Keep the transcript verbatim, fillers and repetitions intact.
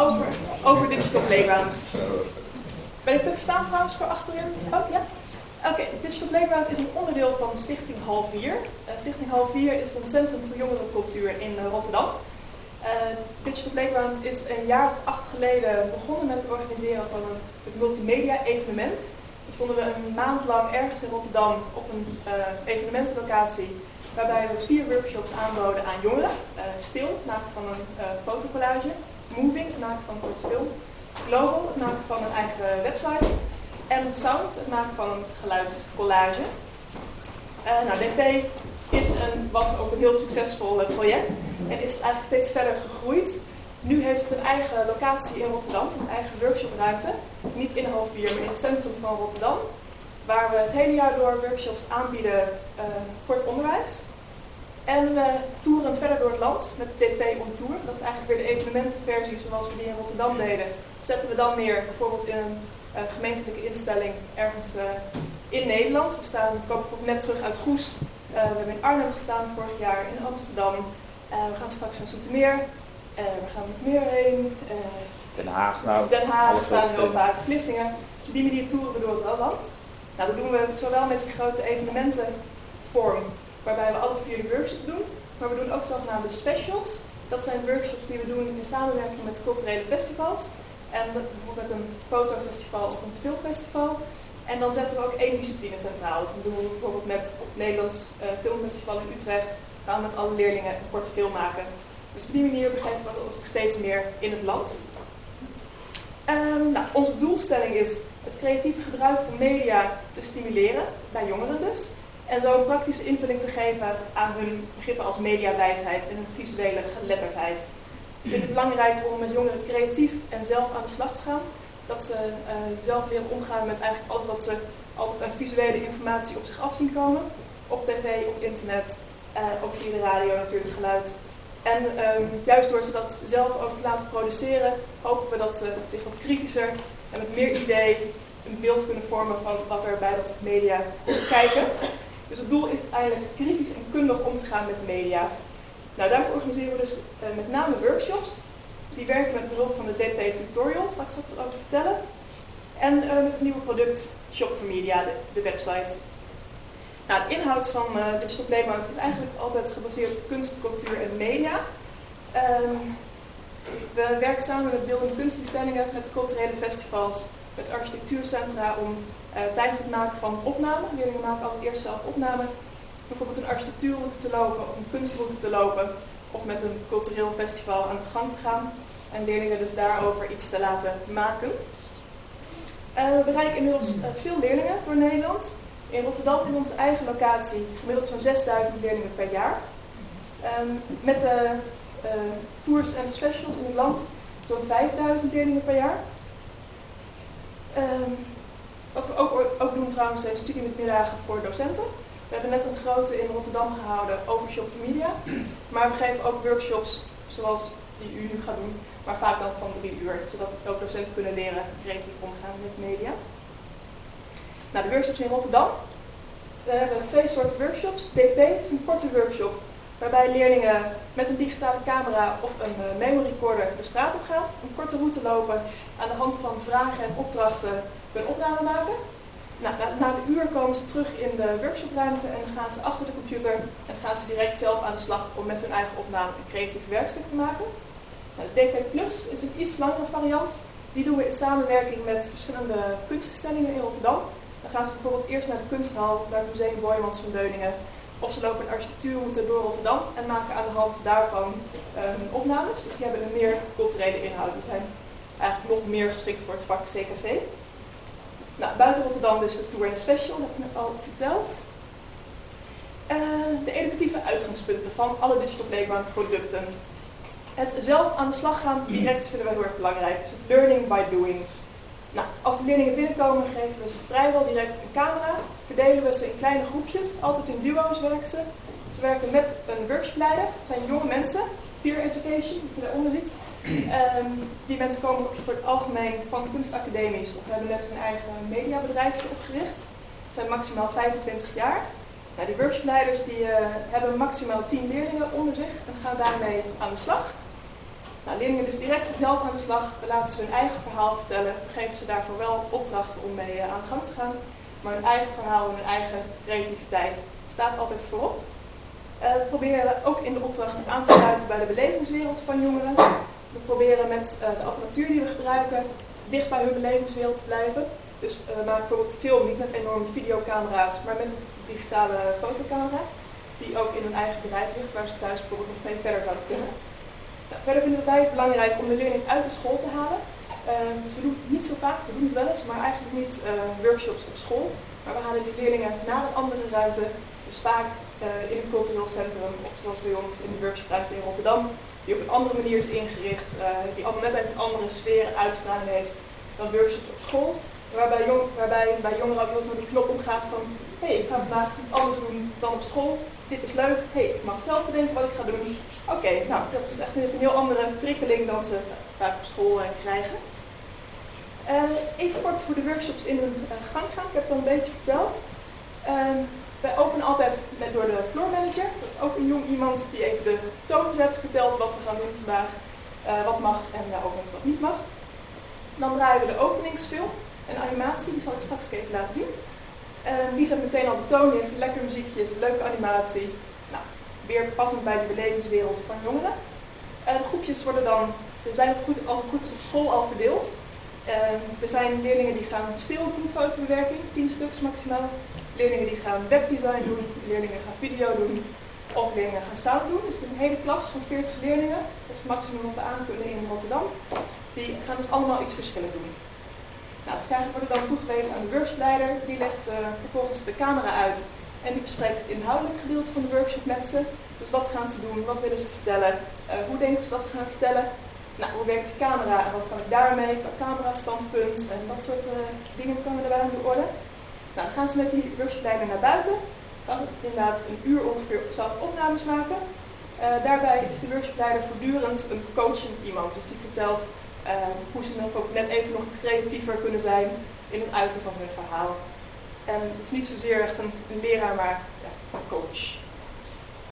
over, over Digital Playground. Ben ik te verstaan trouwens voor achterin? Oh ja? Oké, okay. Digital Playground is een onderdeel van Stichting Hal vier. Uh, Stichting Hal vier is een centrum voor jongerencultuur in uh, Rotterdam. Uh, Digital Playground is een jaar of acht geleden begonnen met het organiseren van een, een multimedia evenement. Toen stonden we een maand lang ergens in Rotterdam op een uh, evenementenlocatie waarbij we vier workshops aanboden aan jongeren. Uh, stil, het maken van een uh, fotocollage. Moving, het maken van een korte film. Global, het maken van een eigen website. En Sound, het maken van een geluidscollage. Uh, nou, D P is een, was ook een heel succesvol uh, project en is het eigenlijk steeds verder gegroeid. Nu heeft het een eigen locatie in Rotterdam, een eigen workshopruimte. Niet in Hal vier, maar in het centrum van Rotterdam. Waar we het hele jaar door workshops aanbieden uh, voor het onderwijs. En we toeren verder door het land met de D P on Tour. Dat is eigenlijk weer de evenementenversie zoals we die in Rotterdam deden. Zetten we dan neer bijvoorbeeld in een uh, gemeentelijke instelling ergens uh, in Nederland. We staan, we komen net terug uit Goes. Uh, we hebben in Arnhem gestaan vorig jaar, in Amsterdam. Uh, we gaan straks naar Zoetermeer. Uh, we gaan met meer heen. Uh, Den Haag. Nou, Den Haag staan we heel vaak. Vlissingen. Op die manier toeren we door het land. Nou, dat doen we zowel met die grote evenementenvorm, waarbij we alle vier de workshops doen. Maar we doen ook zogenaamde specials. Dat zijn workshops die we doen in samenwerking met culturele festivals. En bijvoorbeeld met een fotofestival of een filmfestival. En dan zetten we ook één discipline centraal. Dus dan doen we bijvoorbeeld met het Nederlands uh, Filmfestival in Utrecht. Gaan we met alle leerlingen een korte film maken. Dus op die manier begeven we ons ook steeds meer in het land. Um, nou, onze doelstelling is het creatieve gebruik van media te stimuleren, bij jongeren dus. En zo een praktische invulling te geven aan hun begrippen als mediawijsheid en hun visuele geletterdheid. Ik vind het belangrijk om met jongeren creatief en zelf aan de slag te gaan. Dat ze uh, zelf leren omgaan met eigenlijk alles wat ze altijd aan visuele informatie op zich af zien komen. Op tv, op internet, uh, ook via de radio natuurlijk, geluid. En um, juist door ze dat zelf ook te laten produceren, hopen we dat ze zich wat kritischer en met meer idee een beeld kunnen vormen van wat er bij dat media kijken. Dus het doel is uiteindelijk kritisch en kundig om te gaan met media. Nou, daarvoor organiseren we dus uh, met name workshops. Die werken met behulp van de D P Tutorial, straks zal ik wat over vertellen. En uh, met het nieuwe product Shop for Media, de, de website. Nou, de inhoud van uh, Digital Playground is eigenlijk altijd gebaseerd op kunst, cultuur en media. Um, we werken samen met beeldende kunstinstellingen, met culturele festivals, met architectuurcentra om uh, tijdens het maken van opnamen, leerlingen maken altijd eerst zelf opnamen, bijvoorbeeld een architectuurroute te lopen of een kunstroute te lopen of met een cultureel festival aan de gang te gaan en leerlingen dus daarover iets te laten maken. Uh, we bereiken inmiddels uh, veel leerlingen door Nederland. In Rotterdam in onze eigen locatie gemiddeld zo'n zesduizend leerlingen per jaar. Um, met de uh, tours en specials in het land zo'n vijfduizend leerlingen per jaar. Um, wat we ook, ook doen trouwens zijn studiemiddagen voor docenten. We hebben net een grote in Rotterdam gehouden over Shop for Media. Maar we geven ook workshops zoals die u nu gaat doen, maar vaak dan van drie uur. Zodat ook docenten kunnen leren creatief omgaan met media. Nou, de workshops in Rotterdam. We hebben twee soorten workshops. D P is een korte workshop waarbij leerlingen met een digitale camera of een uh, memory recorder de straat op gaan. Een korte route lopen aan de hand van vragen en opdrachten een opname maken. Nou, na, na de uur komen ze terug in de workshopruimte en dan gaan ze achter de computer en gaan ze direct zelf aan de slag om met hun eigen opname een creatief werkstuk te maken. Nou, de D P Plus is een iets langere variant. Die doen we in samenwerking met verschillende kunstinstellingen in Rotterdam. Dan gaan ze bijvoorbeeld eerst naar de kunsthal, naar het Museum Boijmans van Beuningen. Of ze lopen een architectuurroute door Rotterdam en maken aan de hand daarvan uh, hun opnames. Dus die hebben een meer culturele inhoud. Die zijn eigenlijk nog meer geschikt voor het vak C K V. Nou, buiten Rotterdam dus de Tour en Special, dat heb ik net al verteld. Uh, de educatieve uitgangspunten van alle Digital Playground producten. Het zelf aan de slag gaan direct vinden wij heel erg belangrijk. Dus het learning by doing. Nou, als de leerlingen binnenkomen geven we ze vrijwel direct een camera. Verdelen we ze in kleine groepjes. Altijd in duo's werken ze. Ze werken met een workshopleider. Het zijn jonge mensen. Peer education, wat je daaronder ziet. Um, die mensen komen voor het algemeen van kunstacademies of hebben net hun eigen mediabedrijfje opgericht. Ze zijn maximaal vijfentwintig jaar. Nou, die workshopleiders die, uh, hebben maximaal tien leerlingen onder zich en gaan daarmee aan de slag. Nou, leerlingen dus direct zelf aan de slag, dan laten ze hun eigen verhaal vertellen, geven ze daarvoor wel opdrachten om mee aan de gang te gaan, maar hun eigen verhaal en hun eigen creativiteit staat altijd voorop. Uh, we proberen ook in de opdrachten aan te sluiten bij de belevingswereld van jongeren. We proberen met uh, de apparatuur die we gebruiken dicht bij hun belevingswereld te blijven. Dus uh, we maken bijvoorbeeld film niet met enorme videocamera's, maar met een digitale fotocamera. Die ook in hun eigen bedrijf ligt, waar ze thuis bijvoorbeeld nog mee verder zouden kunnen. Nou, verder vinden we het belangrijk om de leerling uit de school te halen. Uh, dus we doen het niet zo vaak, we doen het wel eens, maar eigenlijk niet uh, workshops op school. Maar we halen die leerlingen naar een andere ruimte. Dus vaak uh, in een cultureel centrum, of zoals bij ons in de workshopruimte in Rotterdam. Die op een andere manier is ingericht, uh, die allemaal net even een andere sfeer en uitstraling heeft dan workshops op school. Waarbij, jong, waarbij bij jongeren ook heel snel die knop omgaat van hé, hey, ik ga vandaag iets anders doen dan op school. Dit is leuk, hé, hey, ik mag zelf bedenken wat ik ga doen. Oké, okay, nou, dat is echt een heel andere prikkeling dan ze vaak op school uh, krijgen. Uh, even kort hoe de workshops in hun uh, gang gaan. Ik heb het al een beetje verteld. Uh, wij openen altijd met, door de floor manager. Dat is ook een jong iemand die even de toon zet, vertelt wat we gaan doen vandaag. Uh, wat mag en uh, ook wat niet mag. Dan draaien we de openingsfilm en animatie, die zal ik straks even laten zien. Uh, die zet meteen al de toon, die heeft een lekker muziekje, een leuke animatie. Nou, weer passend bij de belevingswereld van jongeren. Uh, de groepjes worden dan, we zijn goed, als het goed is op school al verdeeld. Uh, er zijn leerlingen die gaan stil doen, fotobewerking, tien stuks maximaal. Leerlingen die gaan webdesign doen, leerlingen gaan video doen. Of leerlingen gaan sound doen. Dus een hele klas van veertig leerlingen, dat is het maximum wat we aan kunnen in Rotterdam. Die gaan dus allemaal iets verschillends doen. Nou, ze krijgen, worden dan toegewezen aan de workshopleider. Die legt uh, vervolgens de camera uit en die bespreekt het inhoudelijk gedeelte van de workshop met ze. Dus wat gaan ze doen, wat willen ze vertellen, uh, hoe denken ze dat ze gaan vertellen. Nou, hoe werkt de camera en wat kan ik daarmee, qua camerastandpunt en dat soort uh, dingen komen erbij aan de orde. Nou, dan gaan ze met die workshopleider naar buiten. Dan inderdaad een uur ongeveer zelf opnames maken. Uh, daarbij is de workshopleider voortdurend een coachend iemand. Dus die vertelt uh, hoe ze nog ook net even nog iets creatiever kunnen zijn in het uiten van hun verhaal. En het is niet zozeer echt een, een leraar, maar ja, een coach.